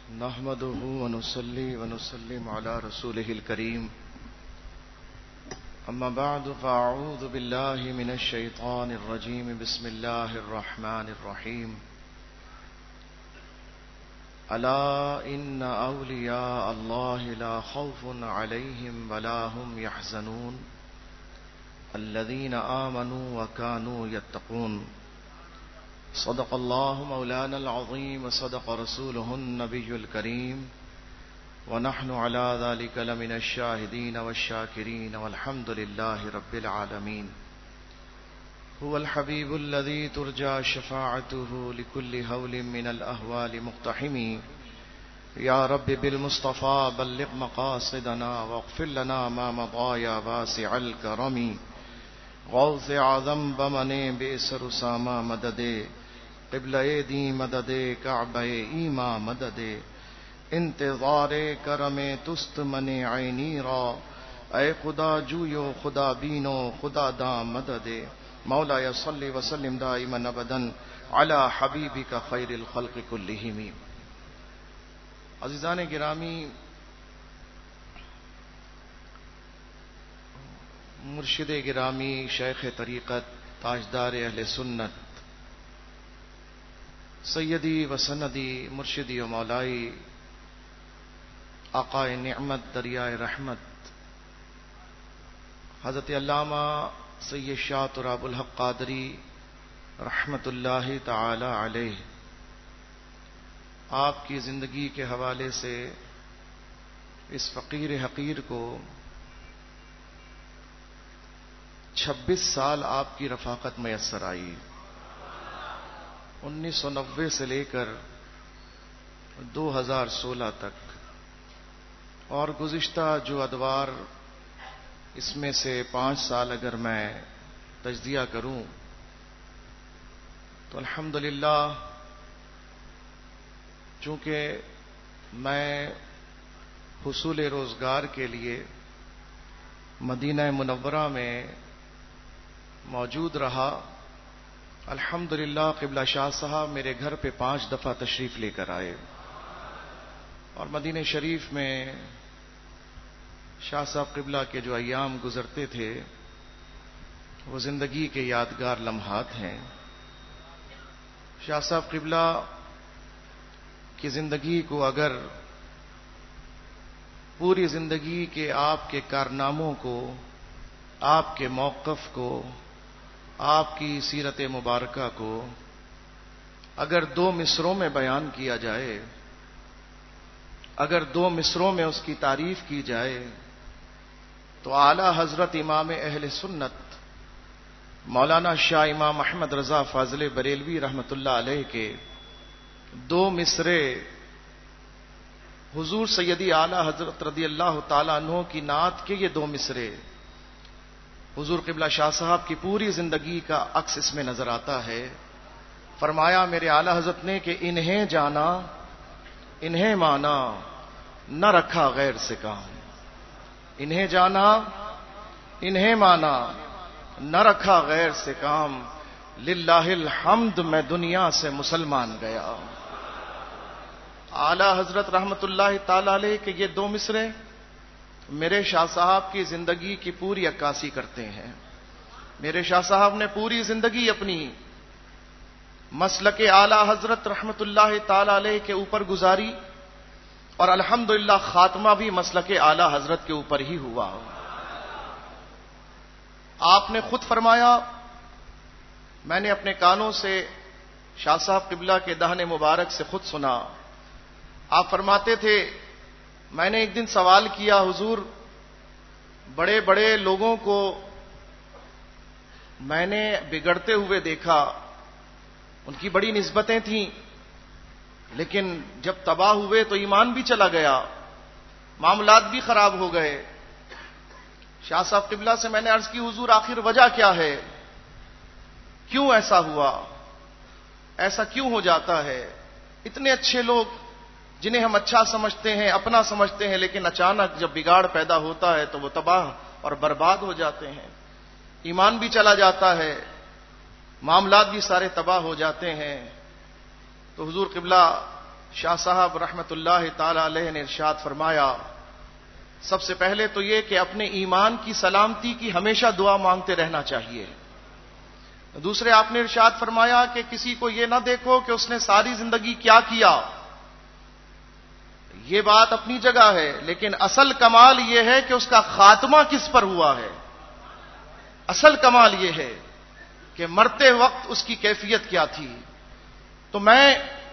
نحمده ونصلي ونسلم على رسوله الكريم أما بعد فأعوذ بالله من الشيطان الرجيم بسم الله الرحمن الرحيم ألا إن أولياء الله لا خوف عليهم ولا هم يحزنون الذين آمنوا وكانوا يتقون صدق الله مولانا العظيم وصدق رسوله النبي الكريم ونحن على ذلك لمن الشاهدين والشاكرين والحمد لله رب العالمين هو الحبيب الذي ترجى شفاعته لكل هول من الأهوال مقتحم يا رب بالمصطفى بلغ مقاصدنا واغفر لنا ما مضى يا واسع الكرم غوث اعظم بمنے بئسر ساما مددے قبلہ دی مددے کعبہ ایما مددے انتظار کرم تست من عینی را اے خدا جویو خدا بینو خدا دا مددے مولا صلی وسلم دائما ابدا علی حبیبک خیر الخلق کلہم. عزیزان گرامی، مرشد گرامی، شیخ طریقت، تاجدار اہل سنت، سیدی و سندی، مرشدی و مولائی، آقائے نعمت، دریائے رحمت، حضرت علامہ سید شاہ تراب الحق قادری رحمت اللہ تعالی علیہ، آپ کی زندگی کے حوالے سے اس فقیر حقیر کو 26 سال آپ کی رفاقت میسر آئی. 1990 سے لے کر 2016 تک، اور گزشتہ جو ادوار، اس میں سے 5 سال اگر میں تجزیہ کروں تو الحمدللہ، چونکہ میں حصول روزگار کے لیے مدینہ منورہ میں موجود رہا، الحمدللہ قبلہ شاہ صاحب میرے گھر پہ 5 دفعہ تشریف لے کر آئے، اور مدینہ شریف میں شاہ صاحب قبلہ کے جو ایام گزرتے تھے وہ زندگی کے یادگار لمحات ہیں. شاہ صاحب قبلہ کی زندگی کو اگر پوری زندگی کے آپ کے کارناموں کو، آپ کے موقف کو، آپ کی سیرت مبارکہ کو اگر 2 مصروں میں بیان کیا جائے، اگر 2 مصروں میں اس کی تعریف کی جائے، تو اعلی حضرت امام اہل سنت مولانا شاہ امام احمد رضا فاضل بریلوی رحمت اللہ علیہ کے 2 مصرے حضور سیدی اعلی حضرت رضی اللہ تعالیٰ عنہ کی نعت کے یہ 2 مصرے حضور قبلہ شاہ صاحب کی پوری زندگی کا عکس اس میں نظر آتا ہے. فرمایا میرے اعلی حضرت نے کہ انہیں جانا انہیں مانا نہ رکھا غیر سے کام، انہیں جانا انہیں مانا نہ رکھا غیر سے کام، للہ الحمد میں دنیا سے مسلمان گیا. اعلی حضرت رحمت اللہ تعالی علیہ کے یہ 2 مصرے میرے شاہ صاحب کی زندگی کی پوری عکاسی کرتے ہیں. میرے شاہ صاحب نے پوری زندگی اپنی مسلک اعلی حضرت رحمت اللہ تعالی علیہ کے اوپر گزاری، اور الحمدللہ خاتمہ بھی مسلک اعلی حضرت کے اوپر ہی ہوا. آپ نے خود فرمایا، میں نے اپنے کانوں سے شاہ صاحب قبلہ کے دہن مبارک سے خود سنا. آپ فرماتے تھے، میں نے ایک دن سوال کیا، حضور بڑے بڑے لوگوں کو میں نے بگڑتے ہوئے دیکھا، ان کی بڑی نسبتیں تھیں، لیکن جب تباہ ہوئے تو ایمان بھی چلا گیا، معاملات بھی خراب ہو گئے. شاہ صاحب قبلہ سے میں نے عرض کی، حضور آخر وجہ کیا ہے؟ کیوں ایسا ہوا؟ ایسا کیوں ہو جاتا ہے؟ اتنے اچھے لوگ جنہیں ہم اچھا سمجھتے ہیں، اپنا سمجھتے ہیں، لیکن اچانک جب بگاڑ پیدا ہوتا ہے تو وہ تباہ اور برباد ہو جاتے ہیں، ایمان بھی چلا جاتا ہے، معاملات بھی سارے تباہ ہو جاتے ہیں. تو حضور قبلہ شاہ صاحب رحمت اللہ تعالی علیہ نے ارشاد فرمایا، سب سے پہلے تو یہ کہ اپنے ایمان کی سلامتی کی ہمیشہ دعا مانگتے رہنا چاہیے۔ دوسرے آپ نے ارشاد فرمایا کہ کسی کو یہ نہ دیکھو کہ اس نے ساری زندگی کیا کیا، یہ بات اپنی جگہ ہے، لیکن اصل کمال یہ ہے کہ اس کا خاتمہ کس پر ہوا ہے۔ اصل کمال یہ ہے کہ مرتے وقت اس کی کیفیت کیا تھی۔ تو میں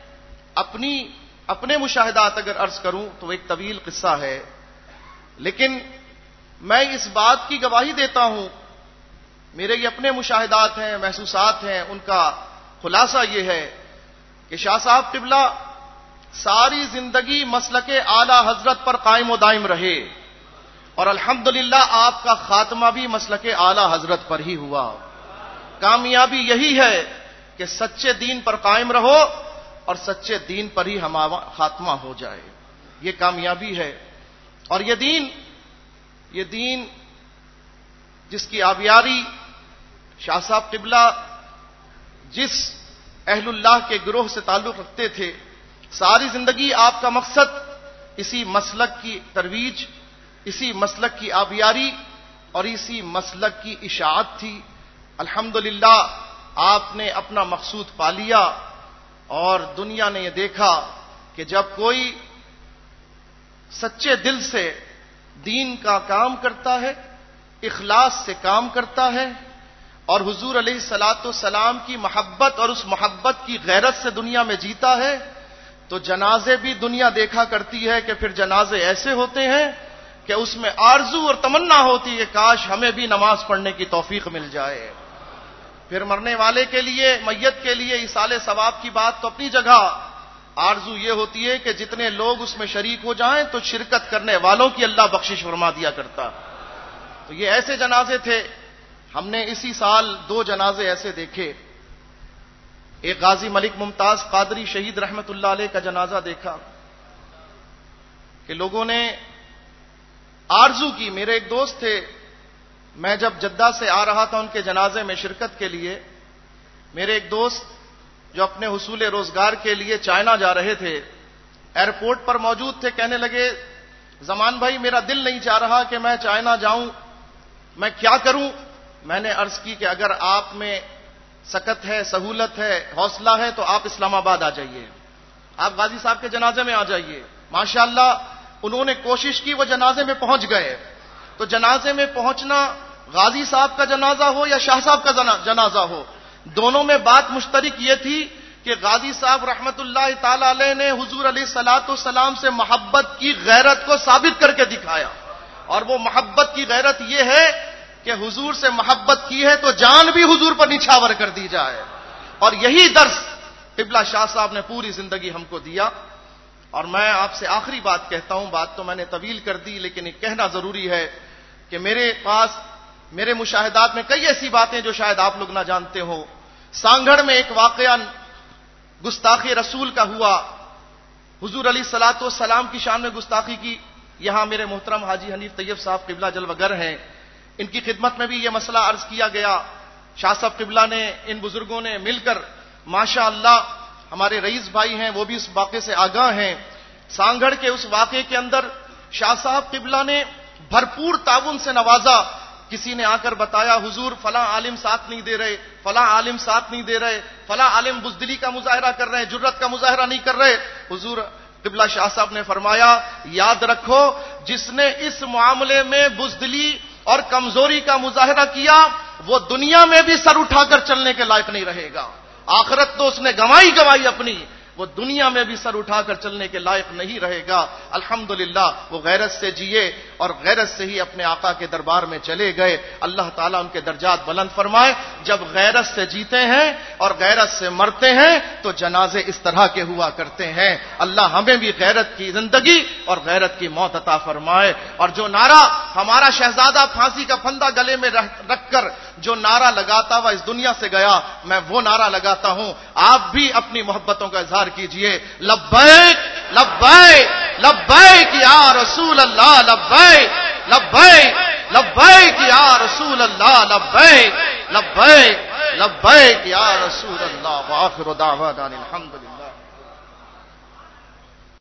اپنے مشاہدات اگر عرض کروں تو ایک طویل قصہ ہے، لیکن میں اس بات کی گواہی دیتا ہوں، میرے یہ اپنے مشاہدات ہیں، محسوسات ہیں، ان کا خلاصہ یہ ہے کہ شاہ صاحب قبلہ ساری زندگی مسلک اعلی حضرت پر قائم و دائم رہے، اور الحمدللہ آپ کا خاتمہ بھی مسلک اعلی حضرت پر ہی ہوا۔ کامیابی یہی ہے کہ سچے دین پر قائم رہو اور سچے دین پر ہی ہمارا خاتمہ ہو جائے، یہ کامیابی ہے۔ اور یہ دین جس کی آبیاری شاہ صاحب قبلہ جس اہل اللہ کے گروہ سے تعلق رکھتے تھے، ساری زندگی آپ کا مقصد اسی مسلک کی ترویج، اسی مسلک کی آبیاری اور اسی مسلک کی اشاعت تھی۔ الحمدللہ آپ نے اپنا مقصود پا لیا، اور دنیا نے یہ دیکھا کہ جب کوئی سچے دل سے دین کا کام کرتا ہے، اخلاص سے کام کرتا ہے، اور حضور علیہ الصلوۃ والسلام کی محبت اور اس محبت کی غیرت سے دنیا میں جیتا ہے، تو جنازے بھی دنیا دیکھا کرتی ہے کہ پھر جنازے ایسے ہوتے ہیں کہ اس میں آرزو اور تمنا ہوتی ہے کاش ہمیں بھی نماز پڑھنے کی توفیق مل جائے۔ پھر مرنے والے کے لیے، میت کے لیے ایصال ثواب کی بات تو اپنی جگہ، آرزو یہ ہوتی ہے کہ جتنے لوگ اس میں شریک ہو جائیں تو شرکت کرنے والوں کی اللہ بخشش فرما دیا کرتا۔ تو یہ ایسے جنازے تھے، ہم نے اسی سال 2 جنازے ایسے دیکھے۔ ایک غازی ملک ممتاز قادری شہید رحمت اللہ علیہ کا جنازہ دیکھا کہ لوگوں نے آرزو کی، میرے ایک دوست تھے، میں جب جدہ سے آ رہا تھا ان کے جنازے میں شرکت کے لیے، میرے ایک دوست جو اپنے حصول روزگار کے لیے چائنا جا رہے تھے، ایئرپورٹ پر موجود تھے، کہنے لگے زمان بھائی میرا دل نہیں چاہ رہا کہ میں چائنا جاؤں، میں کیا کروں؟ میں نے عرض کی کہ اگر آپ میں سکت ہے، سہولت ہے، حوصلہ ہے تو آپ اسلام آباد آ جائیے، آپ غازی صاحب کے جنازے میں آ جائیے۔ ماشاءاللہ انہوں نے کوشش کی، وہ جنازے میں پہنچ گئے۔ تو جنازے میں پہنچنا، غازی صاحب کا جنازہ ہو یا شاہ صاحب کا جنازہ ہو، دونوں میں بات مشترک یہ تھی کہ غازی صاحب رحمت اللہ تعالی علیہ نے حضور علیہ الصلوۃ والسلام سے محبت کی غیرت کو ثابت کر کے دکھایا، اور وہ محبت کی غیرت یہ ہے کہ حضور سے محبت کی ہے تو جان بھی حضور پر نچھاور کر دی جائے، اور یہی درس قبلہ شاہ صاحب نے پوری زندگی ہم کو دیا۔ اور میں آپ سے آخری بات کہتا ہوں، بات تو میں نے طویل کر دی لیکن یہ کہنا ضروری ہے کہ میرے مشاہدات میں کئی ایسی باتیں جو شاید آپ لوگ نہ جانتے ہو۔ سانگھڑ میں ایک واقعہ گستاخی رسول کا ہوا، حضور علیہ الصلوۃ والسلام کی شان میں گستاخی کی۔ یہاں میرے محترم حاجی حنیف طیب صاحب قبلہ جلوہ گر ہیں، ان کی خدمت میں بھی یہ مسئلہ عرض کیا گیا۔ شاہ صاحب قبلہ نے، ان بزرگوں نے مل کر، ماشاء اللہ ہمارے رئیس بھائی ہیں وہ بھی اس واقعے سے آگاہ ہیں، سانگھڑ کے اس واقعے کے اندر شاہ صاحب قبلہ نے بھرپور تعاون سے نوازا۔ کسی نے آ کر بتایا حضور فلاں عالم ساتھ نہیں دے رہے، فلاں عالم ساتھ نہیں دے رہے، فلاں عالم بزدلی کا مظاہرہ کر رہے ہیں، جرت کا مظاہرہ نہیں کر رہے۔ حضور قبلہ شاہ صاحب نے فرمایا یاد رکھو جس نے اس معاملے میں بزدلی اور کمزوری کا مظاہرہ کیا وہ دنیا میں بھی سر اٹھا کر چلنے کے لائق نہیں رہے گا، آخرت تو اس نے گنوائی اپنی، وہ دنیا میں بھی سر اٹھا کر چلنے کے لائق نہیں رہے گا۔ الحمدللہ وہ غیرت سے جیے اور غیرت سے ہی اپنے آقا کے دربار میں چلے گئے۔ اللہ تعالیٰ ان کے درجات بلند فرمائے۔ جب غیرت سے جیتے ہیں اور غیرت سے مرتے ہیں تو جنازے اس طرح کے ہوا کرتے ہیں۔ اللہ ہمیں بھی غیرت کی زندگی اور غیرت کی موت عطا فرمائے۔ اور جو نعرہ ہمارا شہزادہ پھانسی کا پھندا گلے میں رکھ کر جو نعرہ لگاتا ہوا اس دنیا سے گیا، میں وہ نعرہ لگاتا ہوں، آپ بھی اپنی محبتوں کا اظہار کیجئے، لبیک لبیک لبیک یا رسول اللہ، لبیک لبیک لبیک یا رسول اللہ، لبیک لبیک لبیک یا رسول اللہ، وآخر دعوانا الحمدللہ۔